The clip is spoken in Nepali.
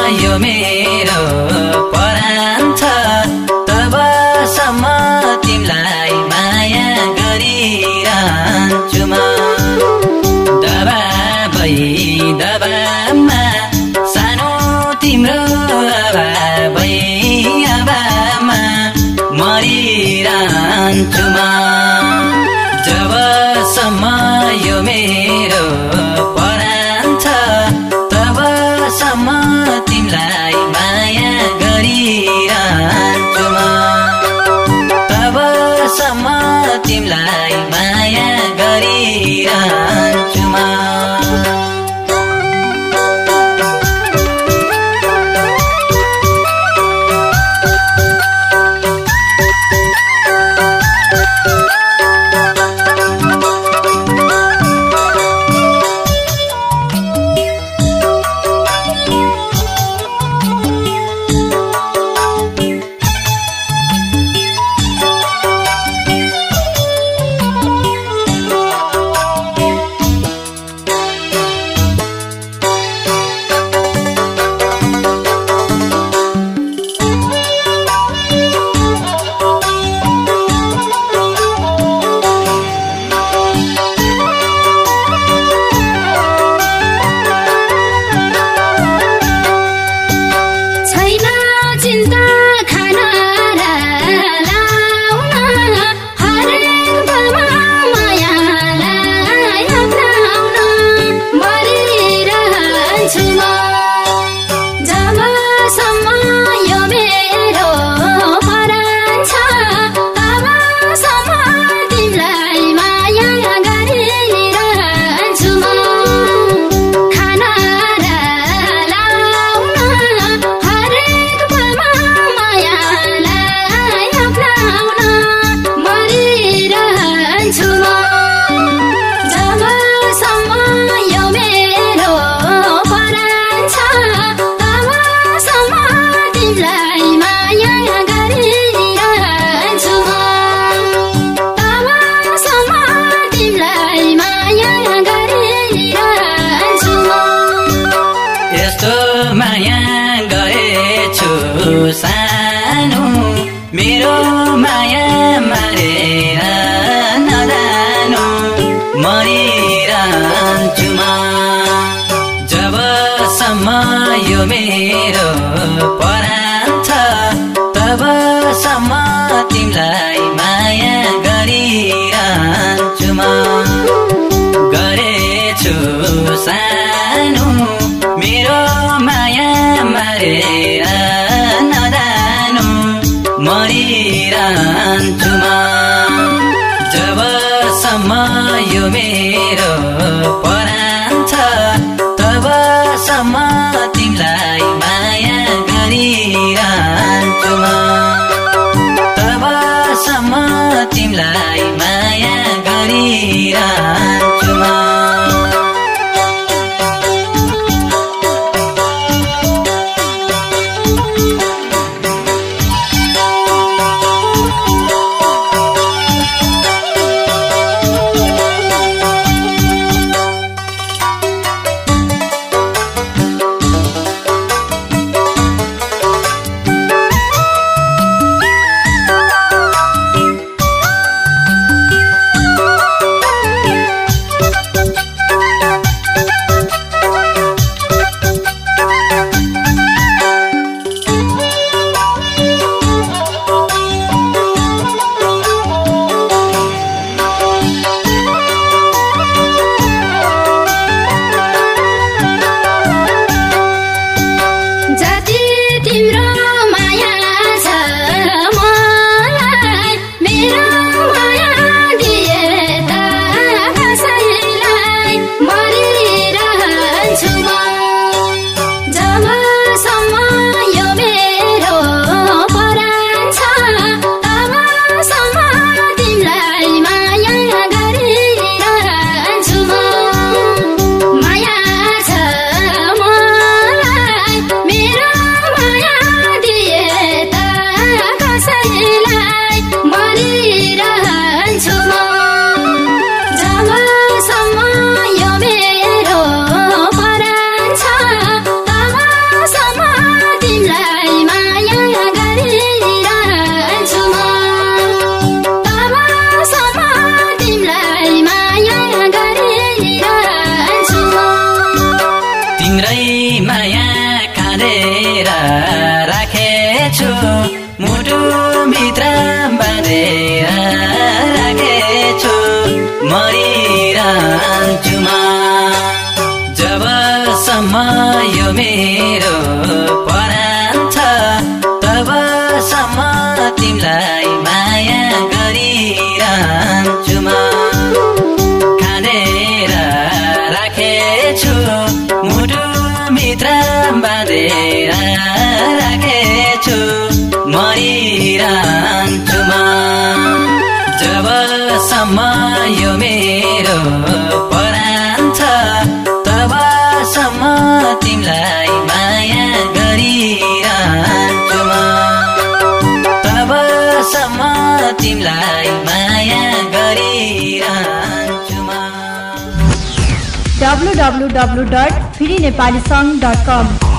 यो मेरो परान छ तबसम्म तिमीलाई माया गरिरहन्छु म दबामा सानो तिम्रो अभावै अभावमा मरिरहन्छु म जबसम्म यो मेरो परान छ तबसम्म तिमीलाई माया गरिरहन्छु म तबसम्म तिमीलाई माया गरिरहन्छु म सानो मेरो माया मारेर नजानु मरिरहन्छु म जबसम्म यो मेरो परान छ तबसम्म तिमीलाई माया गरिरहन्छु म गरेछु सानो मेरो माया मारेर मरिरहन्छु म जबसम्म यो मेरो परान छ तबसम्म तिमीलाई माया गरिरहन्छु म तबसम्म तिमीलाई माया गरिरहन्छु म तिम्रै माया खाँदेर राखेछु मुटु भित्र बाँधेर राखेछु मरिरहन्छु म जबसम्म यो मेरो परान छ तबसम्म तिमीलाई माया गरिरहन्छु म खाँदेर राखेछु मुटु भित्र बाँधेर राखेछु मरिरहन्छु म जबसम्म यो मेरो परान छ तबसम्म तिमीलाई माया गरिरहन्छु म तबसम्म तिमीलाई माया गरिरहन्छु म www.freenepalisong.com